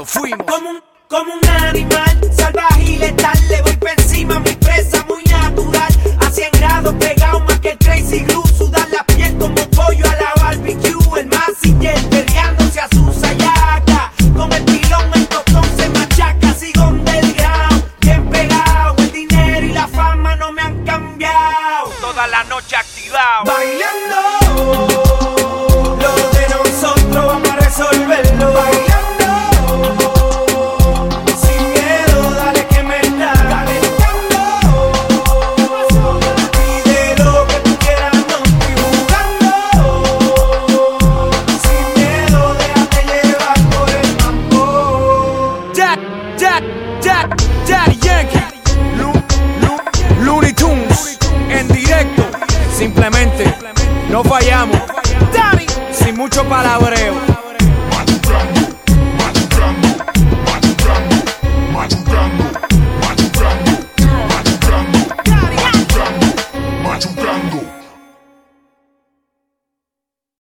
fuimos. Como un animal salvaje y letal, le voy por encima, muy presa, muy natural. A 100 grados pegado más que el Crazy Glue, sudar la piel como pollo a la barbecue. El Mazinger perreándose a su sayaca, con el pilón el tostón se machaca. Sigo underground, bien pegado, el dinero y la fama no me han cambiado. Toda la noche activado, bailando, lo de nosotros vamos a resolverlo. Bailando, sin miedo, dale que me está calentando. Pide lo que tú quieras, no estoy jugando. Sin miedo, déjate llevar por el mambo. Daddy Yankee, Looney Tunes, en directo, simplemente no fallamos, sin mucho palabreo.